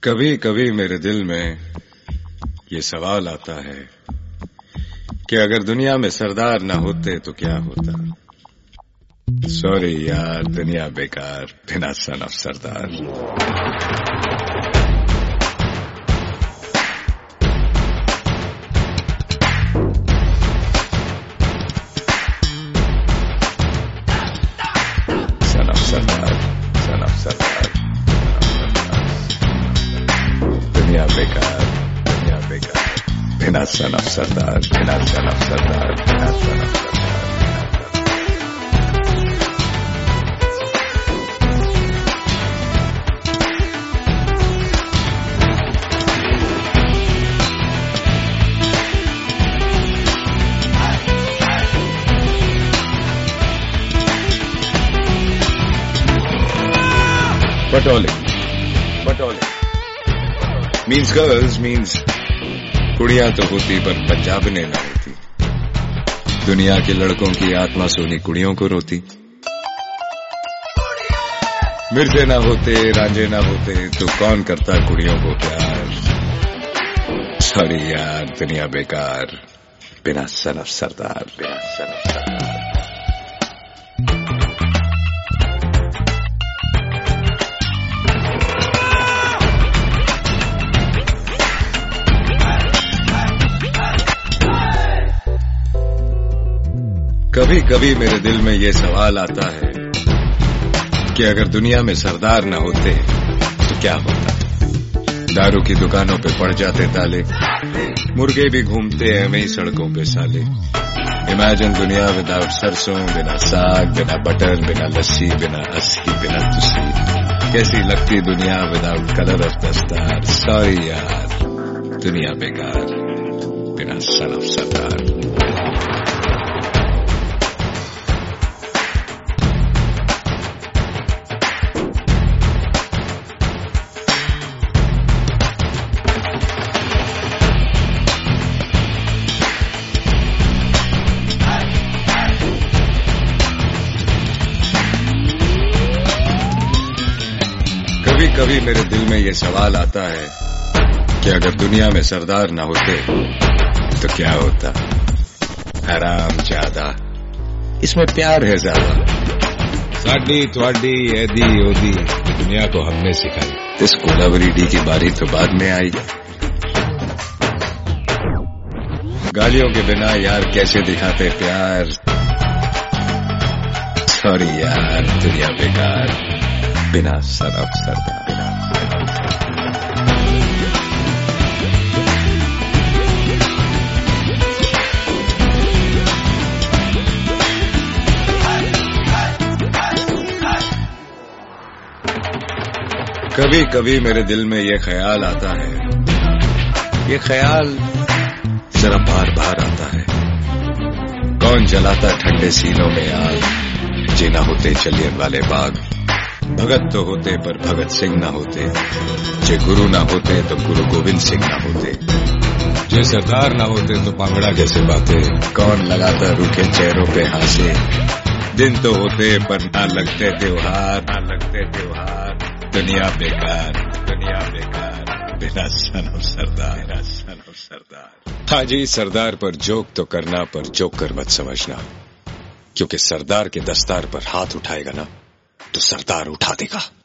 कभी कभी मेरे दिल में ये सवाल आता है कि अगर दुनिया में सरदार ना होते तो क्या होता। सॉरी यार, दुनिया बेकार बिना सन ऑफ सरदार। दुनिया बेकार बिना सन ऑफ सरदार, बिना सन ऑफ सरदार, बिना सन ऑफ सरदार। बटोले मीन्स गर्ल्स मीन्स कुड़ियां तो होती पर पंजाबने ना होती। दुनिया के लड़कों की आत्मा सोनी कुड़ियों को रोती। मिर्जे ना होते, रांझे ना होते तो कौन करता कुड़ियों को प्यार। सॉरी यार, दुनिया बेकार बिना सन ऑफ सरदार, बिना सन ऑफ सरदार। कभी कभी मेरे दिल में ये सवाल आता है कि अगर दुनिया में सरदार न होते तो क्या होता। दारू की दुकानों पे पड़ जाते ताले, मुर्गे भी घूमते हैं वहीं सड़कों पे साले। इमेजिन दुनिया विदाउट सरसों, बिना साग, बिना बटर, बिना लस्सी, बिना अस्सी, बिना तुसी। कैसी लगती दुनिया without colour of dastaar. Sorry यार, दुनिया बेकार बिना सन ऑफ सरदार। कभी कभी मेरे दिल में ये सवाल आता है कि अगर दुनिया में सरदार ना होते तो क्या होता। आराम ज्यादा, इसमें प्यार है ज्यादा। साडी थवाडी ऐदी ओदी दुनिया को हमने सिखाई। इस कोलावरी डी की बारी तो बाद में आई। गालियों के बिना यार कैसे दिखाते प्यार। सॉरी यार, दुनिया बेकार बिना सन ऑफ सरदार। कभी कभी मेरे दिल में ये ख्याल आता है, ये ख्याल जरा बार बार आता है। कौन जलाता ठंडे सीनों में आग, जे ना होते जलियन वाले बाग। भगत तो होते पर भगत सिंह ना होते, जे गुरु ना होते तो गुरु गोविंद सिंह ना होते, जे सरदार ना होते तो पांगड़ा जैसे बातें। कौन लगाता रूखे चेहरों पे हासे। दिन तो होते पर ना लगते त्योहार, ना लगते त्योहार। दुनिया बेकार बिना सन ऑफ सरदार, बिना सन ऑफ सरदार। हाँ जी, सरदार पर जोक तो करना पर जोक कर मत समझना, क्योंकि सरदार के दस्तार पर हाथ उठाएगा ना तो सरदार उठा देगा।